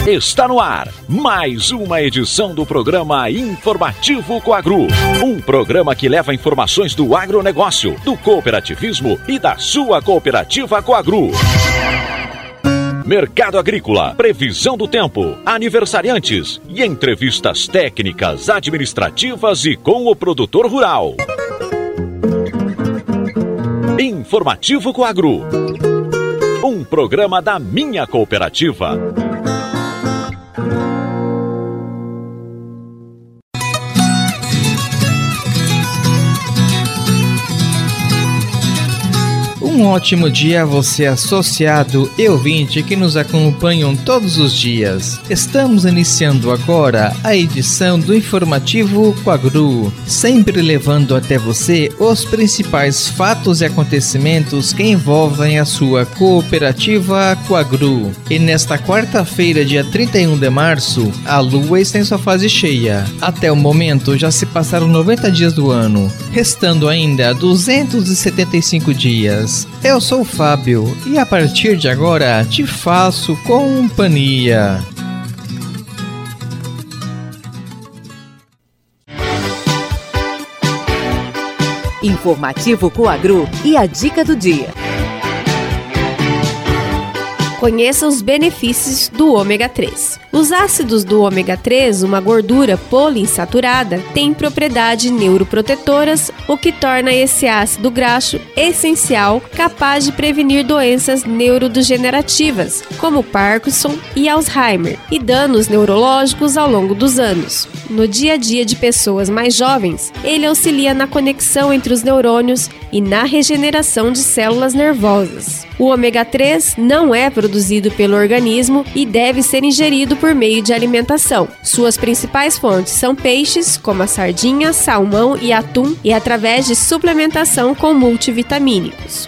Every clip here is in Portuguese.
Está no ar mais uma edição do programa Informativo Coagro. Um programa que leva informações do agronegócio, do cooperativismo e da sua cooperativa Coagro. Mercado agrícola, previsão do tempo, aniversariantes e entrevistas técnicas, administrativas e com o produtor rural. Informativo Coagro. Um programa da minha cooperativa. Um ótimo dia a você, associado e ouvinte que nos acompanham todos os dias. Estamos iniciando agora a edição do Informativo Coagro, sempre levando até você os principais fatos e acontecimentos que envolvem a sua cooperativa Coagro. E nesta quarta-feira, dia 31 de março, a Lua está em sua fase cheia. Até o momento já se passaram 90 dias do ano, restando ainda 275 dias. Eu sou o Fábio e a partir de agora te faço companhia. Informativo Coagro e a dica do dia. Conheça os benefícios do ômega 3. Os ácidos do ômega 3, uma gordura poliinsaturada, têm propriedades neuroprotetoras, o que torna esse ácido graxo essencial, capaz de prevenir doenças neurodegenerativas, como Parkinson e Alzheimer, e danos neurológicos ao longo dos anos. No dia a dia de pessoas mais jovens, ele auxilia na conexão entre os neurônios e na regeneração de células nervosas. O ômega 3 não é produzido pelo organismo e deve ser ingerido por meio de alimentação. Suas principais fontes são peixes, como a sardinha, salmão e atum, e através de suplementação com multivitamínicos.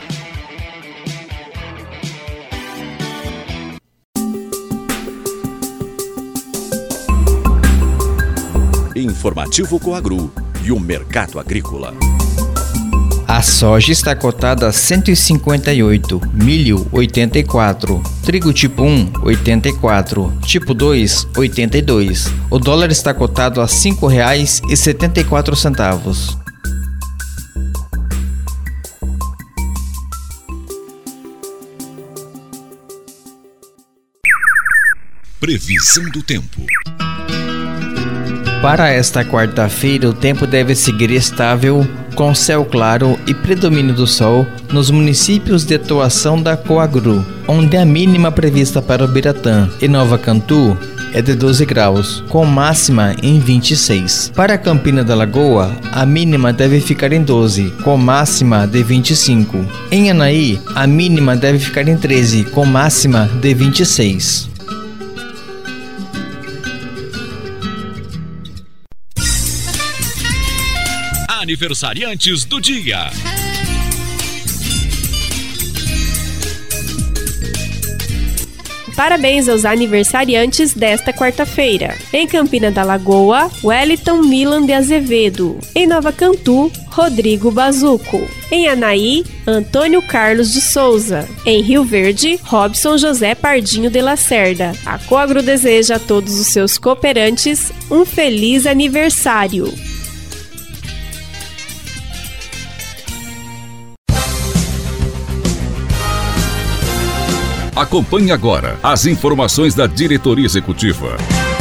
Informativo Coagro e o mercado agrícola. A soja está cotada a 158, milho 84, trigo tipo 1, 84, tipo 2, 82. O dólar está cotado a R$ 5,74. Previsão do tempo. Para esta quarta-feira, o tempo deve seguir estável, com céu claro e predomínio do sol nos municípios de atuação da Coagro, onde a mínima prevista para Ubiratã e Nova Cantu é de 12 graus, com máxima em 26. Para Campina da Lagoa, a mínima deve ficar em 12, com máxima de 25. Em Anaí, a mínima deve ficar em 13, com máxima de 26. Aniversariantes do dia. Parabéns aos aniversariantes desta quarta-feira. Em Campina da Lagoa, Wellington Milan de Azevedo. Em Nova Cantu, Rodrigo Bazuco. Em Anaí, Antônio Carlos de Souza. Em Rio Verde, Robson José Pardinho de Lacerda. A Coagro deseja a todos os seus cooperantes um feliz aniversário. Acompanhe agora as informações da diretoria executiva.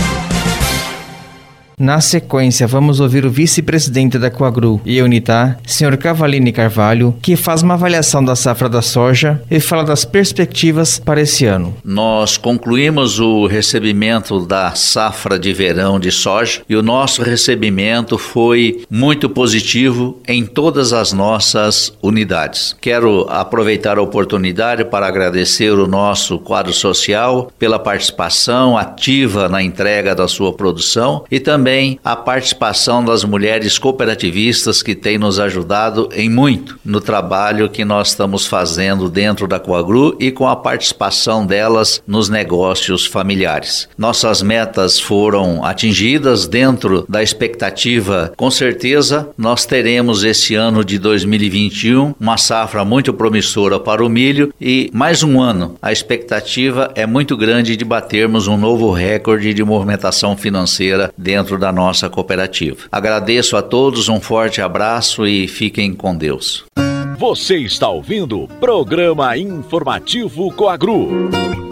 Na sequência, vamos ouvir o vice-presidente da Coagro e Unitá, Sr. Cavalini Carvalho, que faz uma avaliação da safra da soja e fala das perspectivas para esse ano. Nós concluímos o recebimento da safra de verão de soja e o nosso recebimento foi muito positivo em todas as nossas unidades. Quero aproveitar a oportunidade para agradecer o nosso quadro social pela participação ativa na entrega da sua produção e também também a participação das mulheres cooperativistas que têm nos ajudado em muito no trabalho que nós estamos fazendo dentro da Coagru e com a participação delas nos negócios familiares. Nossas metas foram atingidas dentro da expectativa. Com certeza, nós teremos esse ano de 2021 uma safra muito promissora para o milho e mais um ano. A expectativa é muito grande de batermos um novo recorde de movimentação financeira dentro da nossa cooperativa. Agradeço a todos, um forte abraço e fiquem com Deus. Você está ouvindo o Programa Informativo Coagru.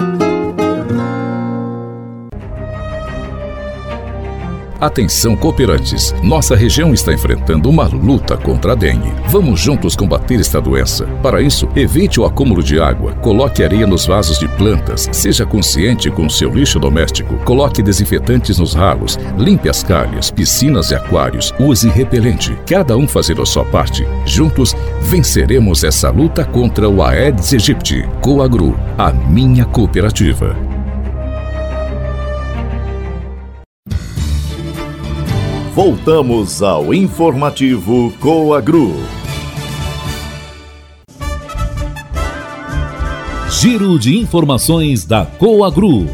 Atenção, cooperantes! Nossa região está enfrentando uma luta contra a dengue. Vamos juntos combater esta doença. Para isso, evite o acúmulo de água, coloque areia nos vasos de plantas, seja consciente com o seu lixo doméstico, coloque desinfetantes nos ralos, limpe as calhas, piscinas e aquários, use repelente. Cada um fazendo a sua parte. Juntos, venceremos essa luta contra o Aedes aegypti. Coagru, a minha cooperativa. Voltamos ao Informativo Coagru. Giro de informações da Coagru.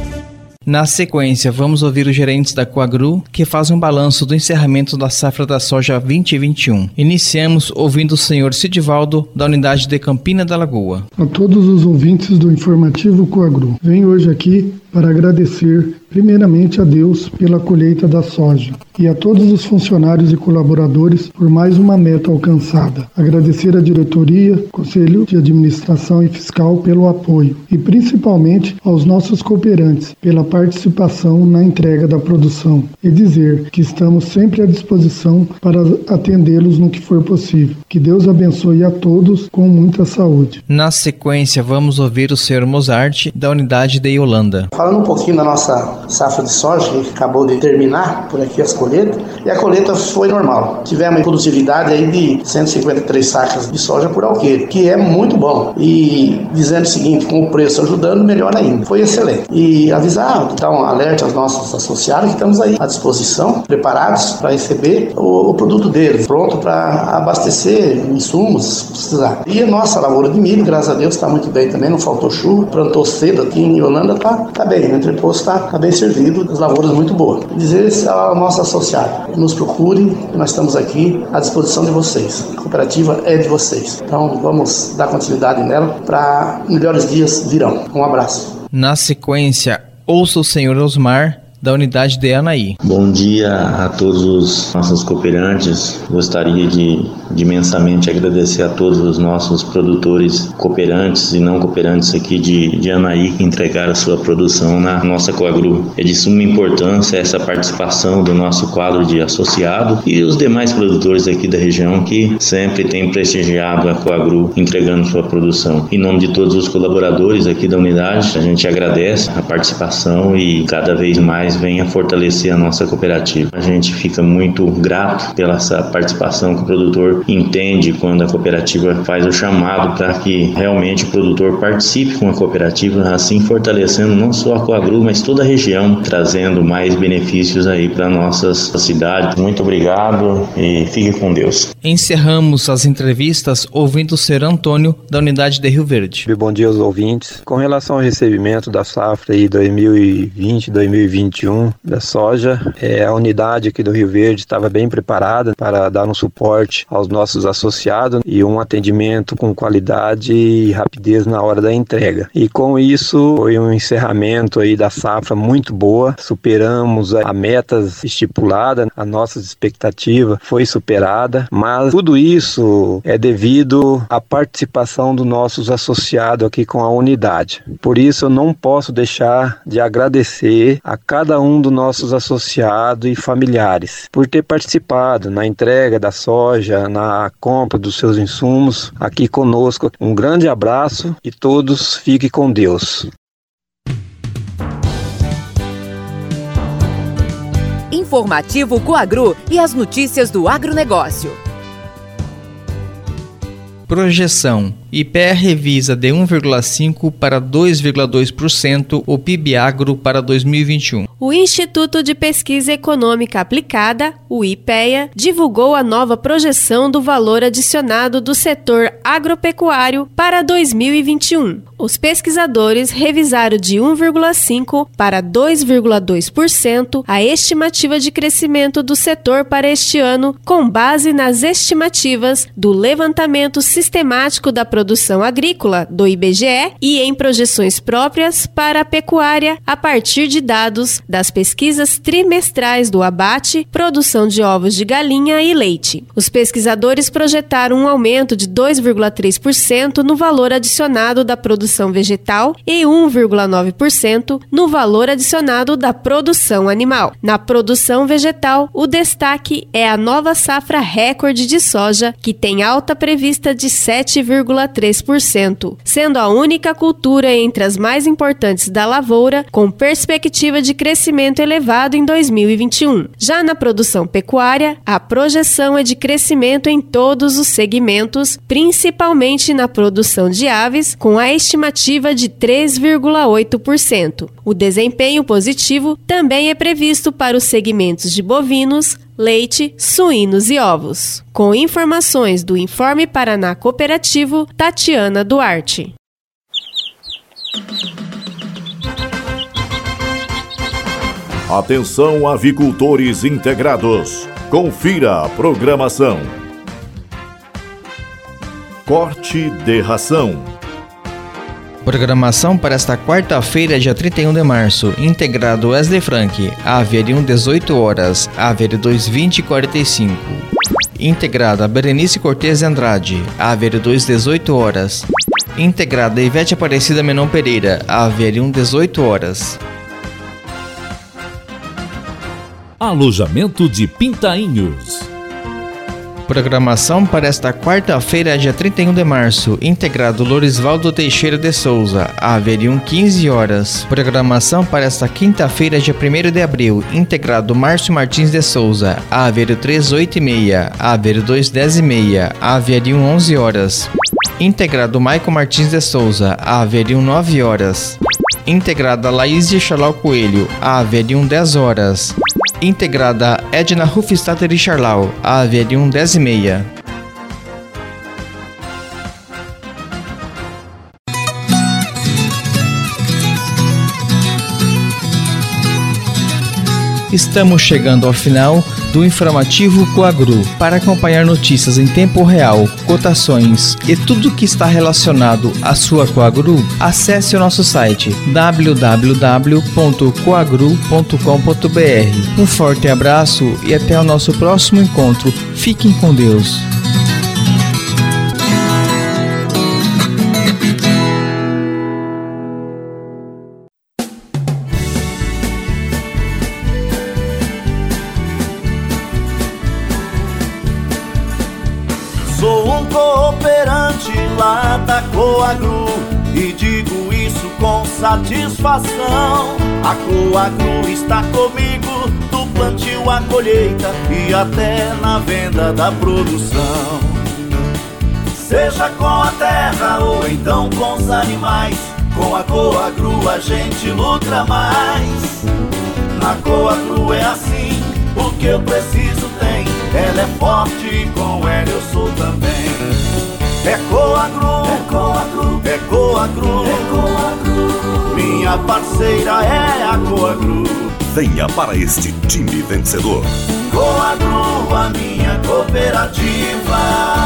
Na sequência, vamos ouvir os gerentes da Coagru, que fazem um balanço do encerramento da safra da soja 2021. Iniciamos ouvindo o senhor Sidivaldo, da unidade de Campina da Lagoa. A todos os ouvintes do Informativo Coagru, venho hoje aqui para agradecer primeiramente a Deus pela colheita da soja e a todos os funcionários e colaboradores por mais uma meta alcançada. Agradecer à diretoria, Conselho de Administração e Fiscal pelo apoio e principalmente aos nossos cooperantes pela participação na entrega da produção e dizer que estamos sempre à disposição para atendê-los no que for possível. Que Deus abençoe a todos com muita saúde. Na sequência, vamos ouvir o senhor Mozart, da unidade de Yolanda. Falando um pouquinho da nossa safra de soja, que acabou de terminar por aqui as colheitas, e a colheita foi normal. Tivemos uma produtividade aí de 153 sacas de soja por alqueire, que é muito bom. E dizendo o seguinte, com o preço ajudando, melhor ainda. Foi excelente. E avisar, dar um alerta aos nossos associados que estamos aí à disposição, preparados para receber o produto deles, pronto para abastecer insumos, se precisar. E a nossa lavoura de milho, graças a Deus, está muito bem também, não faltou chuva, plantou cedo aqui em Yolanda, tá bem, o entreposto tá bem servido, as lavouras muito boas. Dizer ao nosso associado, nos procure, nós estamos aqui à disposição de vocês. A cooperativa é de vocês. Então vamos dar continuidade nela para melhores dias virão. Um abraço. Na sequência, ouça o senhor Osmar, da unidade de Anaí. Bom dia a todos os nossos cooperantes. Gostaria de imensamente agradecer a todos os nossos produtores cooperantes e não cooperantes aqui de Anaí que entregaram a sua produção na nossa Coagru. É de suma importância essa participação do nosso quadro de associado e os demais produtores aqui da região que sempre têm prestigiado a Coagru entregando sua produção. Em nome de todos os colaboradores aqui da unidade, a gente agradece a participação e cada vez mais venha fortalecer a nossa cooperativa. A gente fica muito grato pela essa participação que o produtor entende quando a cooperativa faz o chamado para que realmente o produtor participe com a cooperativa, assim fortalecendo não só a Coagru, mas toda a região, trazendo mais benefícios aí para nossas cidades. Muito obrigado e fique com Deus. Encerramos as entrevistas ouvindo o senhor Antônio, da unidade de Rio Verde. Bom dia aos ouvintes. Com relação ao recebimento da safra aí 2020-2021 da soja, a unidade aqui do Rio Verde estava bem preparada para dar um suporte aos nossos associados e um atendimento com qualidade e rapidez na hora da entrega. E com isso foi um encerramento aí da safra muito boa, superamos a metas estipuladas, a nossa expectativa foi superada, mas tudo isso é devido à participação dos nossos associados aqui com a unidade. Por isso eu não posso deixar de agradecer a cada um dos nossos associados e familiares por ter participado na entrega da soja, na compra dos seus insumos aqui conosco. Um grande abraço e todos fiquem com Deus. Informativo Coagru e as notícias do agronegócio. Projeção. IPEA revisa de 1,5% para 2,2% o PIB agro para 2021. O Instituto de Pesquisa Econômica Aplicada, o IPEA, divulgou a nova projeção do valor adicionado do setor agropecuário para 2021. Os pesquisadores revisaram de 1,5% para 2,2% a estimativa de crescimento do setor para este ano, com base nas estimativas do Levantamento Sistemático da Produção Agrícola, do IBGE, e em projeções próprias para a pecuária a partir de dados das pesquisas trimestrais do abate, produção de ovos de galinha e leite. Os pesquisadores projetaram um aumento de 2,3% no valor adicionado da produção vegetal e 1,9% no valor adicionado da produção animal. Na produção vegetal, o destaque é a nova safra recorde de soja, que tem alta prevista de 7,3%, sendo a única cultura entre as mais importantes da lavoura, com perspectiva de crescimento elevado em 2021. Já na produção pecuária, a projeção é de crescimento em todos os segmentos, principalmente na produção de aves, com a estimativa de 3,8%. O desempenho positivo também é previsto para os segmentos de bovinos, leite, suínos e ovos. Com informações do Informe Paraná Cooperativo, Tatiana Duarte. Atenção, avicultores integrados. Confira a programação. Corte de ração. Programação para esta quarta-feira, dia 31 de março. Integrado Wesley Frank, AVR1 18 horas, AVR2 20h45. Integrada Berenice Cortez Andrade, AVR2 18 horas. Integrada Ivete Aparecida Menon Pereira, AVR1 18 horas. Alojamento de Pintainhos. Programação para esta quarta-feira, dia 31 de março. Integrado Lorisvaldo Teixeira de Souza, AVR1 15 horas. Programação para esta quinta-feira, dia 1º de abril. Integrado Márcio Martins de Souza, AVR3 8h30, AVR2 10h30, AVR1 11 horas. Integrado Maico Martins de Souza, AVR1 9 horas. Integrada Laís de Charlau Coelho, AVR1 10 horas. Integrada Edna Rufstatter de Charlau, AVR1 10h30. Estamos chegando ao final do informativo Coagru. Para acompanhar notícias em tempo real, cotações e tudo que está relacionado à sua Coagru, acesse o nosso site www.coagru.com.br. Um forte abraço e até o nosso próximo encontro. Fiquem com Deus. Sou um cooperante lá da Coagru e digo isso com satisfação. A Coagru está comigo do plantio à colheita e até na venda da produção. Seja com a terra ou então com os animais, com a Coagru a gente lucra mais. Na Coagru é assim, o que eu preciso tem. Ela é forte e com ela eu sou também. É Coagru, é Coagru, é Coagru, é Coagru. Minha parceira é a Coagru. Venha para este time vencedor. Coagru, a minha cooperativa.